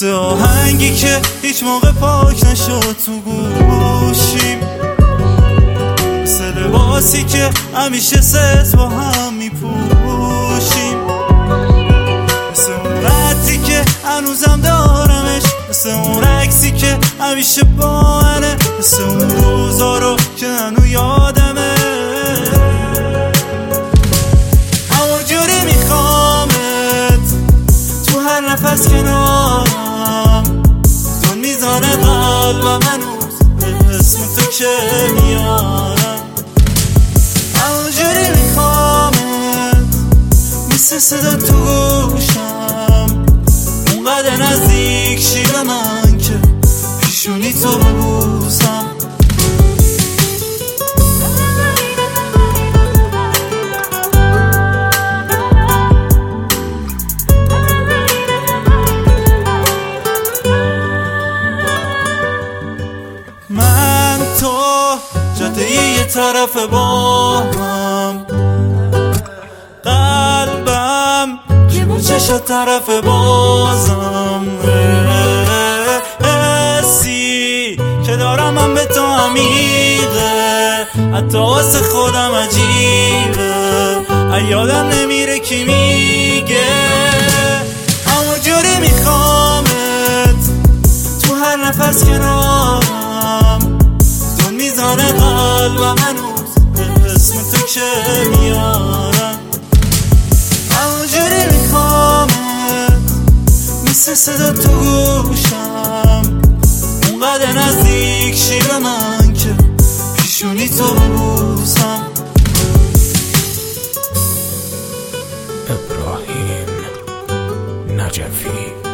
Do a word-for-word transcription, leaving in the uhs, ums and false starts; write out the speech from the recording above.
مثل آهنگی که هیچ موقع پاک نشد تو گوشیم، مثل لباسی که همیشه ست با هم میپوشیم، مثل اون رتی که هنوزم دارمش، مثل اون رقصی که همیشه با منه، مثل اون روزا رو که هنو یادمه. همونجوری میخوامت تو هر نفس کنارم، دون میزانه قلبم هنوز اسم تو که میارم. همونجوری میخوامت مثل صدا تو گوشم، اونقدر نزدیک شی به من که پیشونی تو ببوسم. من تو جاده یه طرف با هم، قلبم که با چشا طرف بازم، حسی که دارم من به تو عمیقه، حتی واسه خودم عجیبه، یادم نمیره کی میگه. همونجوری میخوامت تو هر نفس کنارم، دون میزانه قلبم هنوز اسم تو که میارم. همونجوری میخوامت مثل صدا تو گوشم، اونقدر نزدیک شی به من که پیشونی تو ببوسم. ابراهیم نجفی.